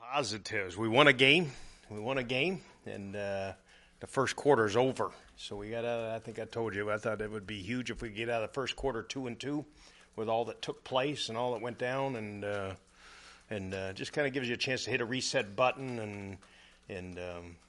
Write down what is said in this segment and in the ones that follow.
Positives. We won a game. And the first quarter is over. So we got out. I think I told you. I thought it would be huge if we get out of the first quarter 2-2, with all that took place and all that went down, and just kind of gives you a chance to hit a reset button, and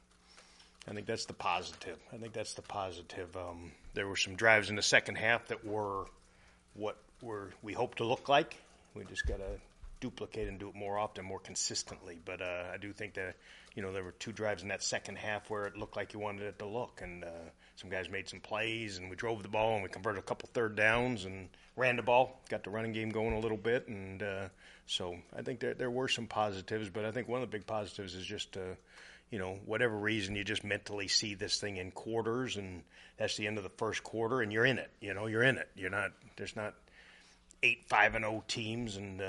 I think that's the positive. There were some drives in the second half that were what we hope to look like. We just got to duplicate and do it more often, more consistently. But I do think that, there were two drives in that second half where it looked like you wanted it to look. And some guys made some plays, and we drove the ball, and we converted a couple third downs and ran the ball, got the running game going a little bit. And so I think there were some positives. But I think one of the big positives is just, whatever reason, you just mentally see this thing in quarters, and that's the end of the first quarter, and you're in it. You're in it. There's not 8 5-0 teams, and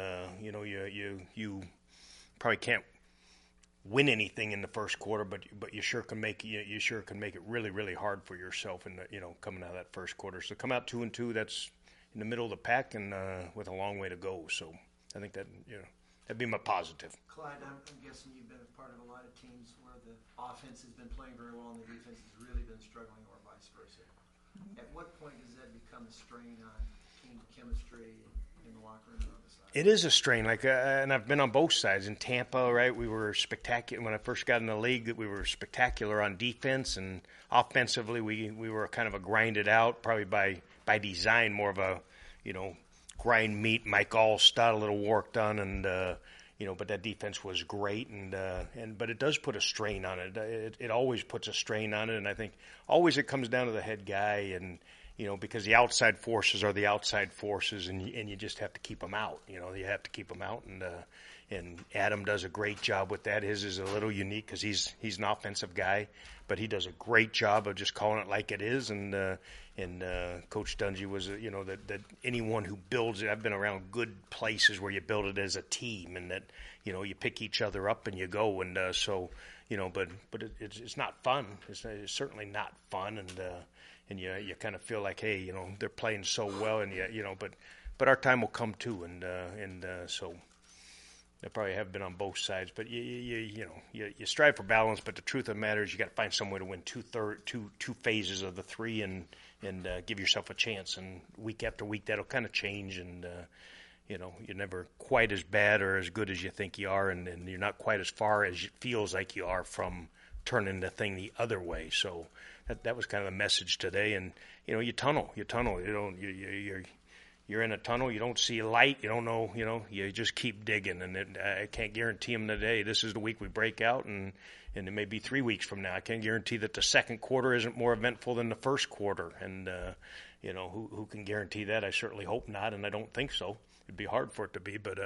you probably can't win anything in the first quarter, but you sure can make it really, really hard for yourself in coming out of that first quarter. So come out 2-2, that's in the middle of the pack, and with a long way to go. So I think that that'd be my positive. Clyde, I'm guessing you've been a part of a lot of teams where the offense has been playing very well and the defense has really been struggling, or vice versa. At what point does that become a strain on team chemistry in the locker room and on the side? It is a strain, and I've been on both sides. In Tampa, right, we were spectacular. When I first got in the league, we were spectacular on defense, and offensively we were kind of a grinded out, probably by design, more of a, grind meat, Mike Allstott, a little work done, and but that defense was great, but it does put a strain on it. It always puts a strain on it, and I think always it comes down to the head guy, and because the outside forces are the outside forces, and you just have to keep them out. You have to keep them out, and Adam does a great job with that. His is a little unique because he's an offensive guy, but he does a great job of just calling it like it is. And Coach Dungy was, that anyone who builds it, I've been around good places where you build it as a team, and that you pick each other up and you go, and but it's not fun. It's certainly not fun, and you kind of feel like, hey, they're playing so well, and but our time will come too, and so they probably have been on both sides. But you strive for balance, but the truth of the matter is you got to find some way to win two phases of the three, and give yourself a chance. And week after week that'll kind of change, and you're never quite as bad or as good as you think you are, and you're not quite as far as it feels like you are from turning the thing the other way. So that was kind of the message today. And you tunnel. You're in a tunnel. You don't see light. You don't know. You just keep digging. And I can't guarantee them today. This is the week we break out, and it may be 3 weeks from now. I can't guarantee that the second quarter isn't more eventful than the first quarter. And who can guarantee that? I certainly hope not, and I don't think so. It'd be hard for it to be, but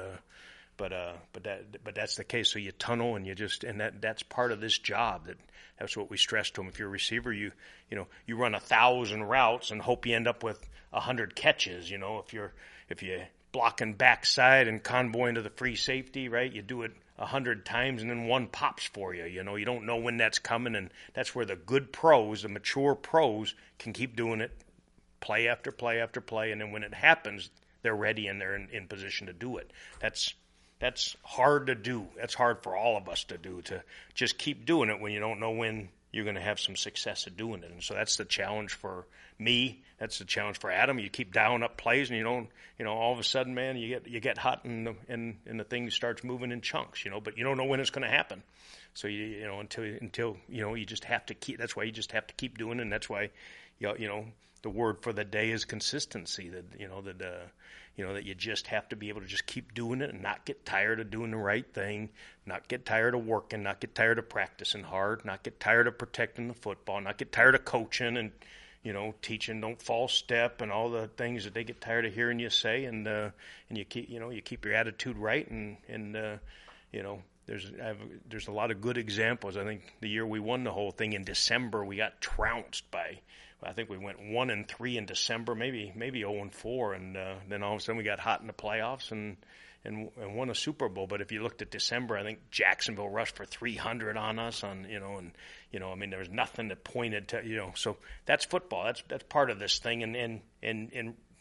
that's the case. So you tunnel, and that's part of this job. That's what we stress to them. If you're a receiver, you run 1,000 routes and hope you end up with 100 catches. If you're blocking backside and convoying to the free safety, right? You do it 100 times and then one pops for you. You don't know when that's coming, and that's where the good pros, the mature pros, can keep doing it, play after play after play, and then when it happens, they're ready and they're in position to do it. That's hard to do. That's hard for all of us to do, to just keep doing it when you don't know when you're going to have some success at doing it. And so that's the challenge for me. That's the challenge for Adam. You keep dialing up plays, and you don't, all of a sudden, man, you get hot, and the thing starts moving in chunks, but you don't know when it's going to happen. So until you just have to keep. That's why you just have to keep doing it, and that's why the word for the day is consistency. That you just have to be able to just keep doing it and not get tired of doing the right thing, not get tired of working, not get tired of practicing hard, not get tired of protecting the football, not get tired of coaching and teaching don't false step and all the things that they get tired of hearing you say, and you keep your attitude right, and there's a lot of good examples. I think the year we won the whole thing in December, we got trounced by. I think we went 1-3 in December, maybe 0-4, and then all of a sudden we got hot in the playoffs and won a Super Bowl. But if you looked at December, I think Jacksonville rushed for 300 on us, I mean, there was nothing that pointed to, so that's football. That's part of this thing, and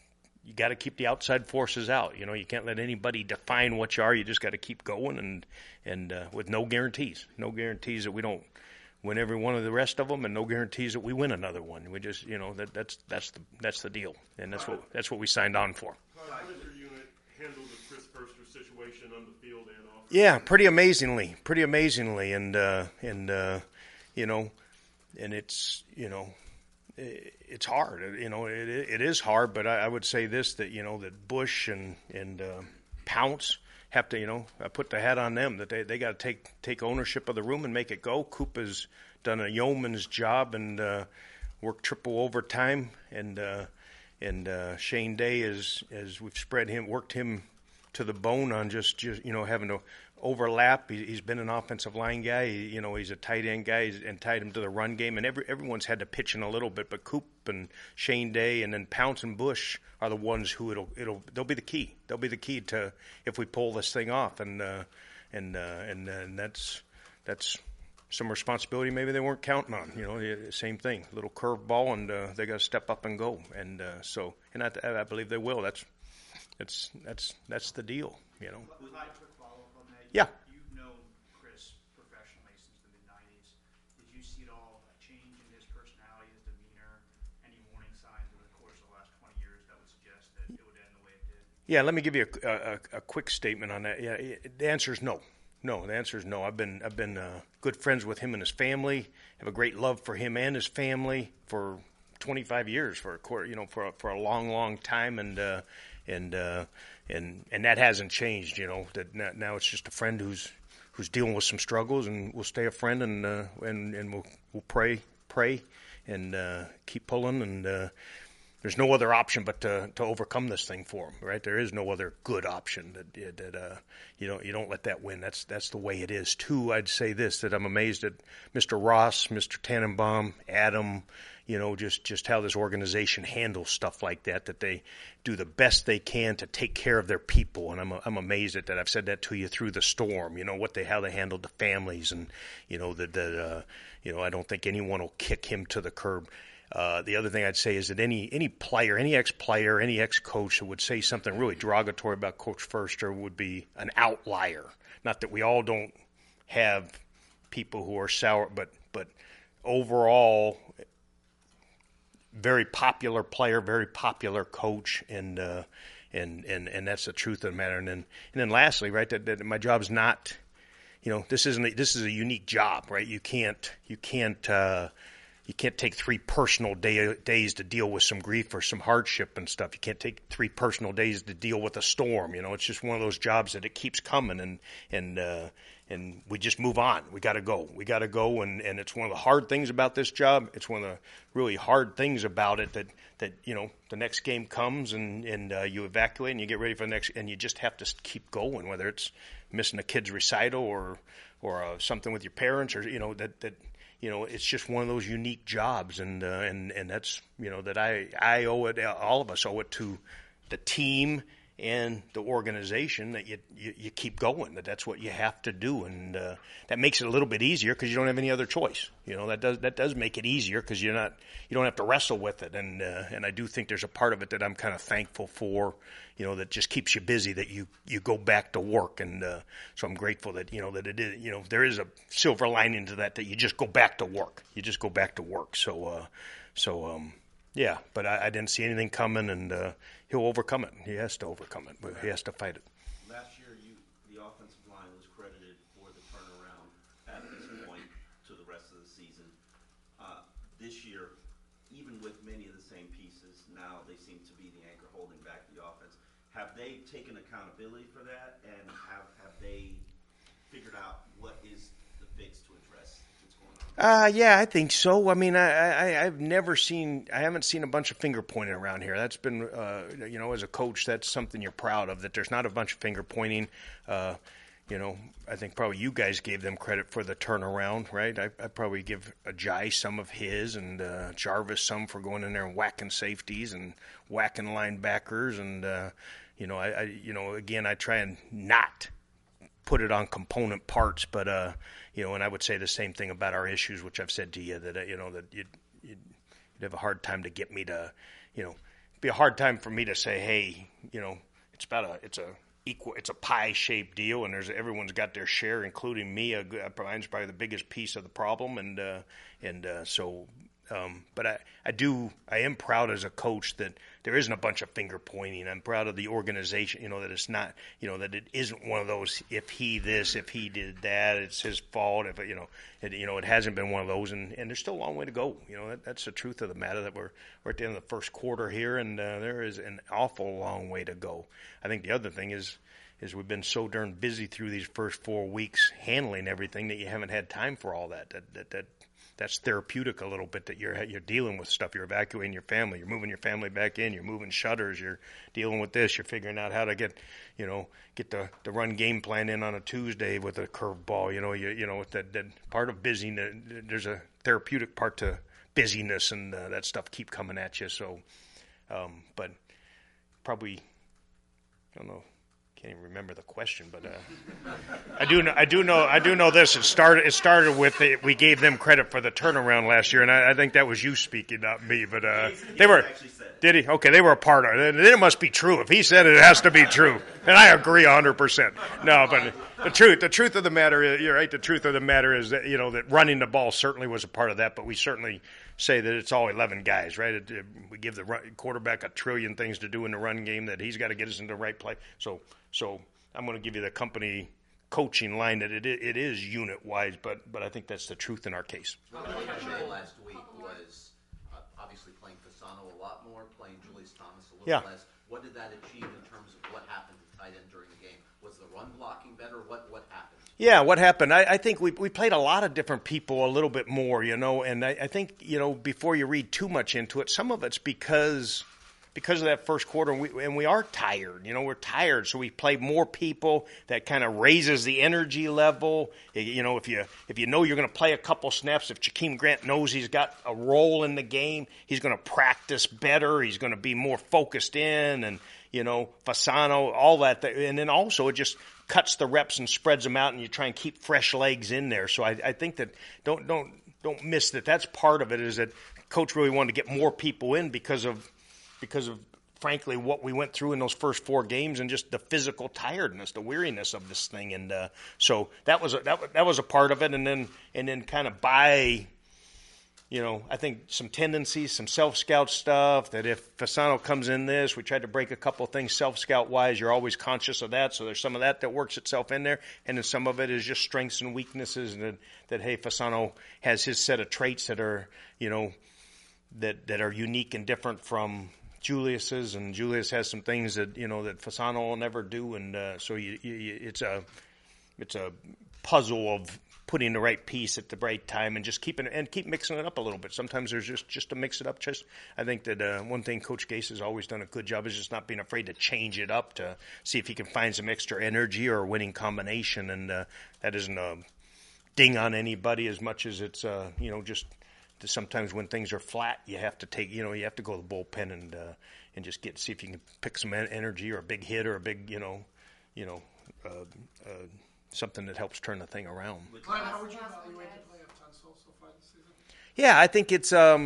you got to keep the outside forces out. You know, you can't let anybody define what you are. You just got to keep going, and with no guarantees that we don't win every one of the rest of them, and no guarantees that we win another one. We just, you know, that's the deal, and that's what we signed on for. How does your unit handle the Chris Furster situation on the field and off? Yeah, pretty amazingly, and you know, and it's, you know, it's hard. You know, it is hard, but I would say this, that, you know, that Bush and Pounce have to, you know, I put the hat on them, that they got to take ownership of the room and make it go. Coop has done a yeoman's job and worked triple overtime, and Shane Day as we've worked him to the bone on just you know, having to overlap. He's been an offensive line guy. You know, he's a tight end guy, and tied him to the run game. And everyone's had to pitch in a little bit, but Coop and Shane Day and then Pounce and Bush are the ones who they'll be the key. They'll be the key to if we pull this thing off. And that's some responsibility maybe they weren't counting on. You know, same thing, little curveball, and they got to step up and go. And I believe they will. That's the deal. You know. Yeah. You've known Chris professionally since the mid-'90s. Did you see at all a change in his personality, his demeanor, any warning signs over the course of the last 20 years that would suggest that it would end the way it did? Yeah, let me give you a quick statement on that. Yeah, the answer is no. No, the answer is no. I've been good friends with him and his family. Have a great love for him and his family for 25 years, for a long time, and that hasn't changed. You know, that now it's just a friend who's dealing with some struggles, and we'll stay a friend, and we'll pray and keep pulling, and there's no other option but to overcome this thing for him, right? There is no other good option that you don't let that win. That's the way it is. Too, I'd say this, that I'm amazed at Mr. Ross, Mr. Tannenbaum, Adam, you know, just how this organization handles stuff like that they do the best they can to take care of their people. And I'm amazed at that. I've said that to you through the storm, you know, how they handled the families, and, you know, I don't think anyone will kick him to the curb. The other thing I'd say is that any player, any ex-player, any ex-coach that would say something really derogatory about Coach Furster would be an outlier. Not that we all don't have people who are sour, but overall, very popular player, very popular coach, and that's the truth of the matter. And then lastly, right, that my job is not, you know, this is a unique job, right? You can't take 3 personal days to deal with some grief or some hardship and stuff. You can't take 3 personal days to deal with a storm. You know, it's just one of those jobs that it keeps coming, and we just move on. We got to go, and it's one of the hard things about this job. It's one of the really hard things about it that you know, the next game comes, and you evacuate and you get ready for the next, and you just have to keep going, whether it's missing a kid's recital or something with your parents, or, you know, that. You know, it's just one of those unique jobs, and that's, you know, that I owe it. All of us owe it to the team and the organization, that you keep going. That's what you have to do, and that makes it a little bit easier because you don't have any other choice. You know, that does make it easier because you don't have to wrestle with it, and I do think there's a part of it that I'm kind of thankful for. You know, that just keeps you busy, that you go back to work, and so I'm grateful that, you know, that it is, you know, there is a silver lining to that you just go back to work. You just go back to work. So yeah, but I didn't see anything coming, and he'll overcome it. He has to overcome it, but he has to fight it. Last year, the offensive line was credited for the turnaround at this point to the rest of the season. This year, even with many of the same pieces, now they seem to be the anchor holding back the offense. Have they taken accountability for that, and have they figured out what is the fix to address what's going on? Yeah, I think so. I mean, I haven't seen a bunch of finger pointing around here. That's been, you know, as a coach, that's something you're proud of, that there's not a bunch of finger pointing. You know, I think probably you guys gave them credit for the turnaround, right? I probably give Ajay some of his, and Jarvis some for going in there and whacking safeties and whacking linebackers, and you know, again, I try and not put it on component parts, but you know, and I would say the same thing about our issues, which I've said to you, that you know, that you'd have a hard time to get me to, you know, be a hard time for me to say, hey, it's a pie-shaped deal, and everyone's got their share, including me. Mine's probably the biggest piece of the problem, but I am proud as a coach that there isn't a bunch of finger pointing. I'm proud of the organization, that it's not, that it isn't one of those, if he this, if he did that, it's his fault. If it hasn't been one of those, and there's still a long way to go. That's the truth of the matter, that we're at the end of the first quarter here, and there is an awful long way to go. I think the other thing is we've been so darn busy through these first 4 weeks handling everything that you haven't had time for all that. That's therapeutic a little bit, that you're dealing with stuff. You're evacuating your family. You're moving your family back in. You're moving shutters. You're dealing with this. You're figuring out how to get the run game plan in on a Tuesday with a curveball. That part of busyness. There's a therapeutic part to busyness, and that stuff keep coming at you. So, but probably, I don't know. Can't even remember the question, but I do know this. It started with we gave them credit for the turnaround last year, and I think that was you speaking, not me. But they were. Did he? Okay, they were a part of it. Then it must be true. If he said it, it has to be true, and I agree 100%. No, but the truth of the matter is, you're right. The truth of the matter is that that running the ball certainly was a part of that, but we certainly say that it's all 11 guys, right? We give the quarterback a trillion things to do in the run game, that he's got to get us into the right play. So I'm going to give you the company coaching line that it is unit-wise, but I think that's the truth in our case. What I say last week was obviously playing Fasano a lot more, playing Julius Thomas a little less. What did that achieve in terms of what happened to tight end during the game? Was the run blocking better? What happened? Yeah, what happened? I think we played a lot of different people a little bit more, and I think, before you read too much into it, some of it's because of that first quarter, and we are tired. We're tired, so we play more people. That kind of raises the energy level. If you know you're going to play a couple snaps, if Jakeem Grant knows he's got a role in the game, he's going to practice better. He's going to be more focused in, and Fasano, all that. And then also it just cuts the reps and spreads them out, and you try and keep fresh legs in there. So I think that don't miss that. That's part of it, is that Coach really wanted to get more people in because of frankly what we went through in those first 4 games, and just the physical tiredness, the weariness of this thing, and so that was a part of it, and then kind of by I think some tendencies, some self-scout stuff, that if Fasano comes in we tried to break a couple of things self-scout wise. You're always conscious of that, so there's some of that works itself in there, and then some of it is just strengths and weaknesses, and that hey, Fasano has his set of traits that are that are unique and different from Julius's, and Julius has some things that that Fasano will never do, and so it's a puzzle of putting the right piece at the right time, and just keep mixing it up a little bit. Sometimes there's just to mix it up. I think that one thing Coach Gase has always done a good job is just not being afraid to change it up, to see if he can find some extra energy or a winning combination, and that isn't a ding on anybody as much as it's just. Sometimes when things are flat, you have to take, you have to go to the bullpen and just see if you can pick some energy, or a big hit, or a big, something that helps turn the thing around. Glenn, how would you evaluate the play of Tunsil so far this season? Yeah, I think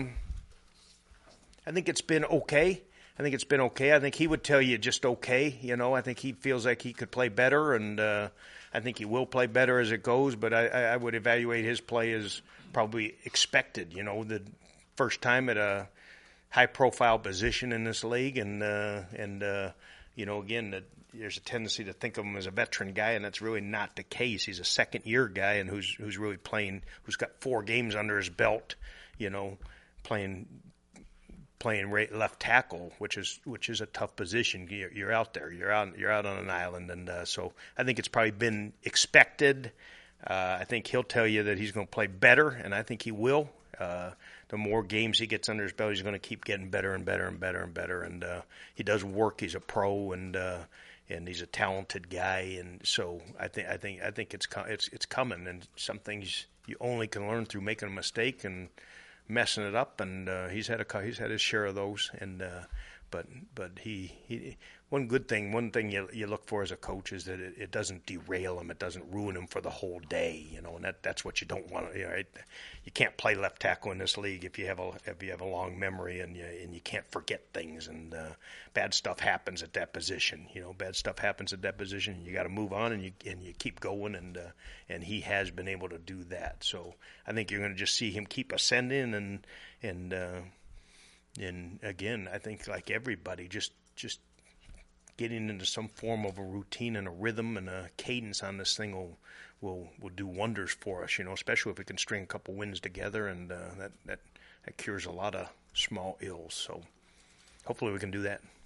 it's been okay. I think he would tell you just okay. I think he feels like he could play better, and I think he will play better as it goes. But I would evaluate his play as probably expected. The first time at a high-profile position in this league, and again, that there's a tendency to think of him as a veteran guy, and that's really not the case. He's a second-year guy, and who's really playing, who's got 4 games under his belt, playing left tackle, which is a tough position. You're out there. You're out on an island, and so I think it's probably been expected. I think he'll tell you that he's going to play better, and I think he will. The more games he gets under his belt, he's going to keep getting better and better and better and better. And he does work. He's a pro, and he's a talented guy. And so I think it's coming. And some things you only can learn through making a mistake and messing it up. And he's had his share of those. And But he one thing you look for as a coach is that it doesn't derail him, it doesn't ruin him for the whole day, and that's what you don't want. You can't play left tackle in this league if you have a long memory and you can't forget things, and bad stuff happens at that position. Bad stuff happens at that position. You got to move on and you keep going, and he has been able to do that. So I think you're going to just see him keep ascending and again, I think like everybody, just getting into some form of a routine and a rhythm and a cadence on this thing will do wonders for us, especially if we can string a couple wins together, and that cures a lot of small ills. So hopefully we can do that.